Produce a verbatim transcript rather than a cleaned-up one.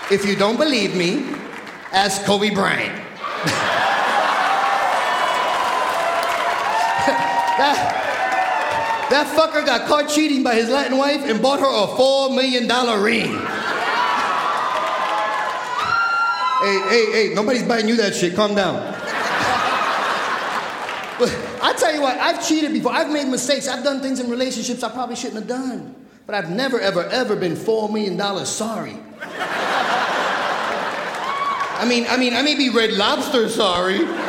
If you don't believe me, ask Kobe Bryant. that, that fucker got caught cheating by his Latin wife and bought her a four million dollar ring. Hey, hey, hey, nobody's buying you that shit. Calm down. But I tell you what, I've cheated before. I've made mistakes. I've done things in relationships I probably shouldn't have done. But I've never, ever, ever been four million dollars sorry. I mean, I mean, I may be Red Lobster sorry.